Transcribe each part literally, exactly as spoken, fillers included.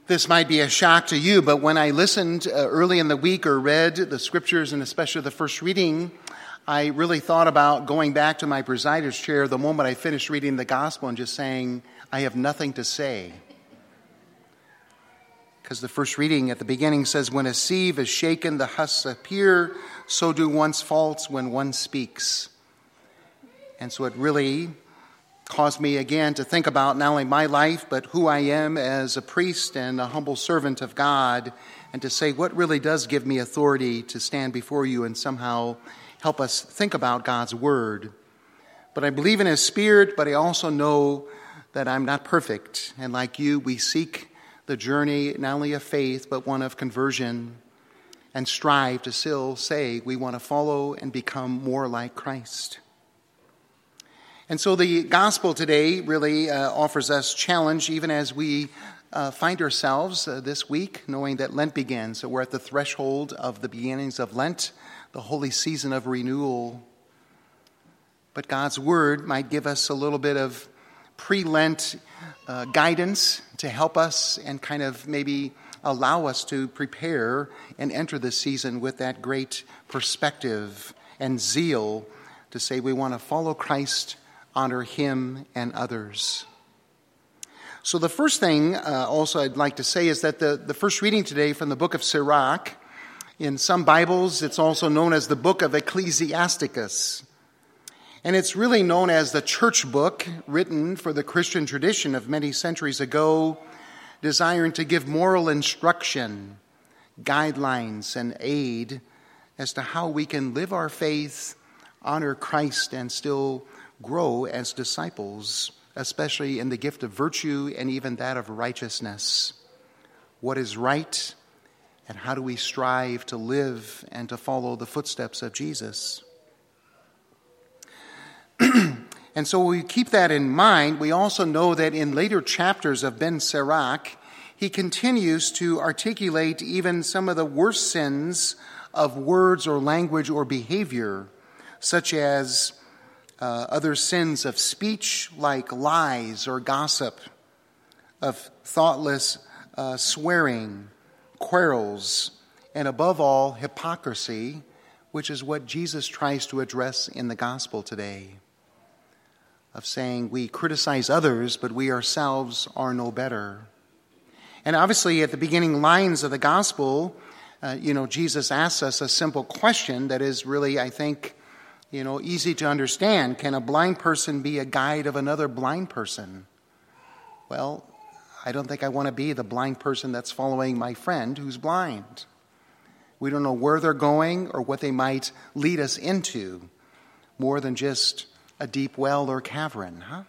This might be a shock to you, but when I listened uh, early in the week or read the scriptures, and especially the first reading, I really thought about going back to my presider's chair the moment I finished reading the gospel and just saying, I have nothing to say. Because the first reading at the beginning says, when a sieve is shaken, the husks appear, so do one's faults when one speaks. And so it really caused me again to think about not only my life, but who I am as a priest and a humble servant of God, and to say what really does give me authority to stand before you and somehow help us think about God's word. But I believe in his Spirit, but I also know that I'm not perfect. And like you, we seek the journey not only of faith, but one of conversion, and strive to still say we want to follow and become more like Christ. And so the gospel today really uh, offers us challenge even as we uh, find ourselves uh, this week, knowing that Lent begins. So we're at the threshold of the beginnings of Lent, the holy season of renewal. But God's word might give us a little bit of pre-Lent uh, guidance to help us and kind of maybe allow us to prepare and enter this season with that great perspective and zeal to say we want to follow Christ, honor him and others. So the first thing uh, also I'd like to say is that the, the first reading today from the book of Sirach, in some Bibles it's also known as the book of Ecclesiasticus. And it's really known as the church book written for the Christian tradition of many centuries ago, desiring to give moral instruction, guidelines, and aid as to how we can live our faith, honor Christ, and still grow as disciples, especially in the gift of virtue and even that of righteousness. What is right, and how do we strive to live and to follow the footsteps of Jesus? And so we keep that in mind. We also know that in later chapters of Ben Sirach, he continues to articulate even some of the worst sins of words or language or behavior, such as Uh, other sins of speech like lies or gossip, of thoughtless uh, swearing, quarrels, and above all, hypocrisy, which is what Jesus tries to address in the gospel today, of saying we criticize others, but we ourselves are no better. And obviously at the beginning lines of the gospel, uh, you know, Jesus asks us a simple question that is really, I think, You know, easy to understand. Can a blind person be a guide of another blind person? Well, I don't think I want to be the blind person that's following my friend who's blind. We don't know where they're going or what they might lead us into, more than just a deep well or cavern, huh?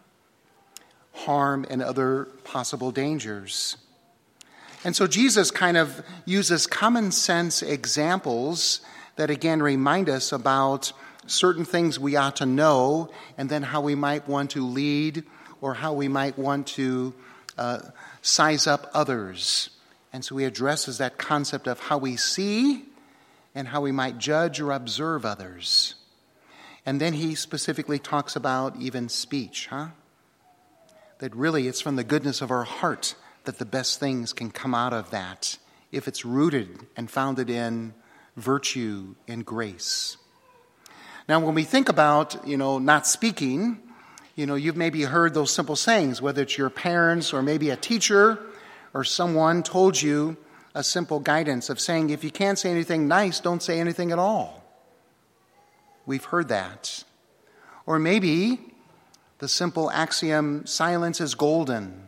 Harm and other possible dangers. And so Jesus kind of uses common sense examples that again remind us about certain things we ought to know, and then how we might want to lead or how we might want to uh, size up others. And so he addresses that concept of how we see and how we might judge or observe others. And then he specifically talks about even speech, huh? That really it's from the goodness of our heart that the best things can come out of that, if it's rooted and founded in virtue and grace. Now, when we think about, you know, not speaking, you know, you've maybe heard those simple sayings, whether it's your parents or maybe a teacher or someone told you a simple guidance of saying, if you can't say anything nice, don't say anything at all. We've heard that. Or maybe the simple axiom, silence is golden.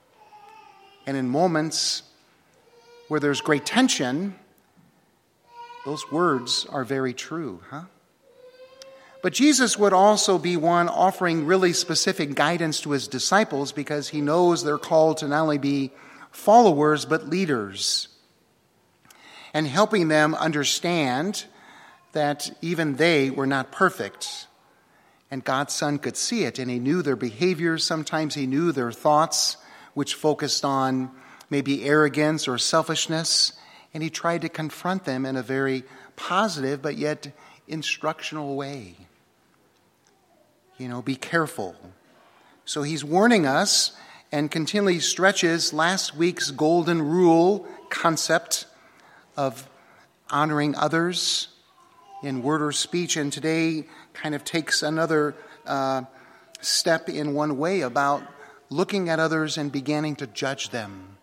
And in moments where there's great tension, those words are very true, huh? But Jesus would also be one offering really specific guidance to his disciples because he knows they're called to not only be followers but leaders, and helping them understand that even they were not perfect. And God's Son could see it, and he knew their behaviors. Sometimes he knew their thoughts, which focused on maybe arrogance or selfishness, and he tried to confront them in a very positive but yet instructional way. You know, be careful. So he's warning us and continually stretches last week's golden rule concept of honoring others in word or speech, and today kind of takes another uh, step in one way about looking at others and beginning to judge them.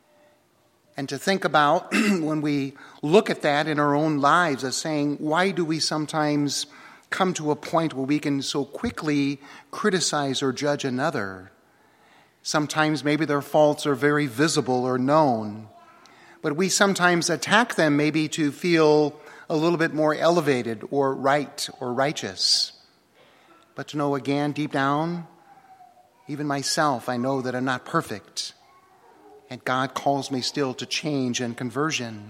And to think about when we look at that in our own lives as saying, why do we sometimes come to a point where we can so quickly criticize or judge another? Sometimes maybe their faults are very visible or known, but we sometimes attack them maybe to feel a little bit more elevated or right or righteous. But to know again, deep down, even myself, I know that I'm not perfect. And God calls me still to change and conversion.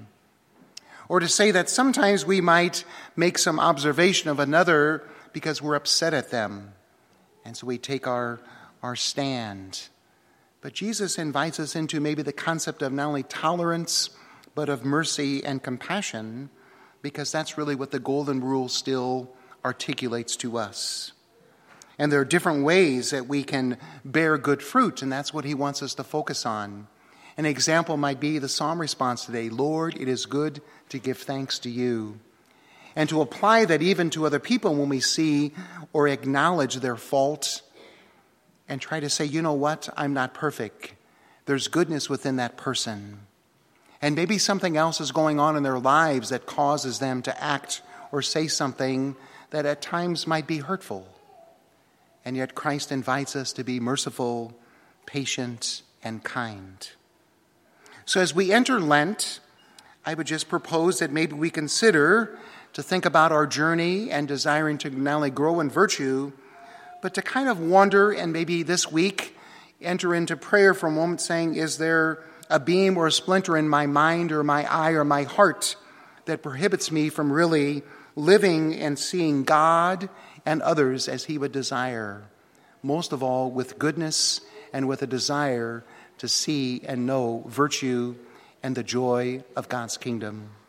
Or to say that sometimes we might make some observation of another because we're upset at them. And so we take our, our stand. But Jesus invites us into maybe the concept of not only tolerance, but of mercy and compassion, because that's really what the golden rule still articulates to us. And there are different ways that we can bear good fruit, and that's what he wants us to focus on. An example might be the psalm response today, Lord, it is good to give thanks to you. And to apply that even to other people when we see or acknowledge their fault and try to say, you know what, I'm not perfect. There's goodness within that person. And maybe something else is going on in their lives that causes them to act or say something that at times might be hurtful. And yet Christ invites us to be merciful, patient, and kind. So as we enter Lent, I would just propose that maybe we consider to think about our journey and desiring to not only grow in virtue, but to kind of wonder and maybe this week enter into prayer for a moment saying, is there a beam or a splinter in my mind or my eye or my heart that prohibits me from really living and seeing God and others as he would desire, most of all with goodness and with a desire to see and know virtue and the joy of God's kingdom.